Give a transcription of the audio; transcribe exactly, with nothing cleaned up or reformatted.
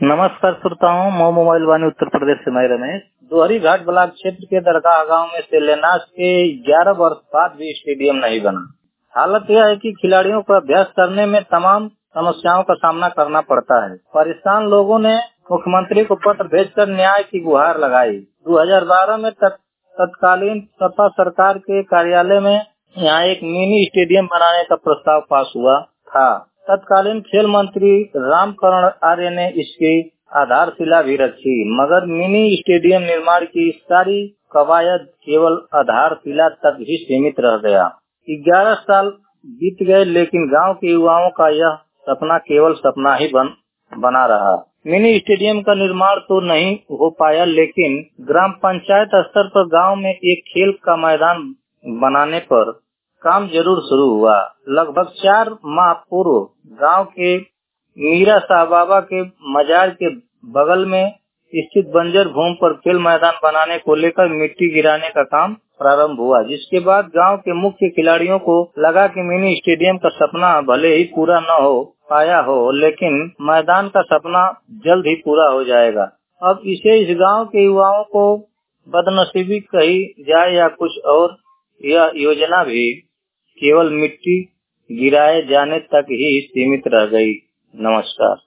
नमस्कार श्रोताओं, मो मोबाइल वाणी उत्तर प्रदेश से मैं रमेश। दोहरी घाट ब्लॉक क्षेत्र के दरगाह गांव में शिलान्यास के ग्यारह वर्ष बाद भी स्टेडियम नहीं बना। हालत यह है कि खिलाड़ियों को अभ्यास करने में तमाम समस्याओं का सामना करना पड़ता है। परेशान लोगों ने मुख्यमंत्री को पत्र भेजकर न्याय की गुहार लगाई। दो हज़ार बारह में तक, तत्कालीन सपा सरकार के कार्यालय में यहाँ एक मिनी स्टेडियम बनाने का प्रस्ताव पास हुआ था। तत्कालीन खेल मंत्री रामकरण आर्य ने इसकी आधारशिला भी रखी, मगर मिनी स्टेडियम निर्माण की सारी कवायद केवल आधारशिला तक ही सीमित रह गया। ग्यारह साल बीत गए, लेकिन गांव के युवाओं का यह सपना केवल सपना ही बन बना रहा। मिनी स्टेडियम का निर्माण तो नहीं हो पाया, लेकिन ग्राम पंचायत स्तर पर गांव में एक खेल का मैदान बनाने पर काम जरूर शुरू हुआ। लगभग चार माह पूर्व गांव के मीरा साहब बाबा के मजार के बगल में स्थित बंजर भूमि पर खेल मैदान बनाने को लेकर मिट्टी गिराने का काम प्रारंभ हुआ, जिसके बाद गांव के मुख्य खिलाड़ियों को लगा कि मिनी स्टेडियम का सपना भले ही पूरा न हो पाया हो, लेकिन मैदान का सपना जल्द ही पूरा हो जाएगा। अब इसे इस गांव के युवाओं को बदनसीबी कही जाए या कुछ और, यह योजना भी केवल मिट्टी गिराए जाने तक ही सीमित रह गई। नमस्कार।